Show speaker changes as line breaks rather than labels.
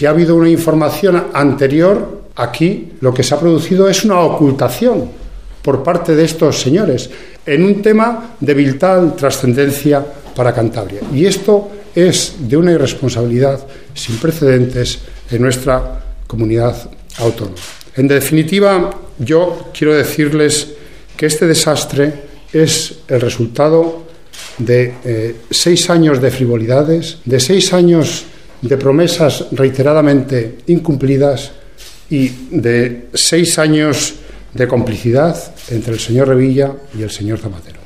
si ha habido una información anterior, aquí lo que se ha producido es una ocultación por parte de estos señores en un tema de vital trascendencia para Cantabria. Y esto es de una irresponsabilidad sin precedentes en nuestra comunidad autónoma. En definitiva, yo quiero decirles que este desastre es el resultado de 6 años de frivolidades, de 6 años de promesas reiteradamente incumplidas y de 6 años de complicidad entre el señor Revilla y el señor Zapatero.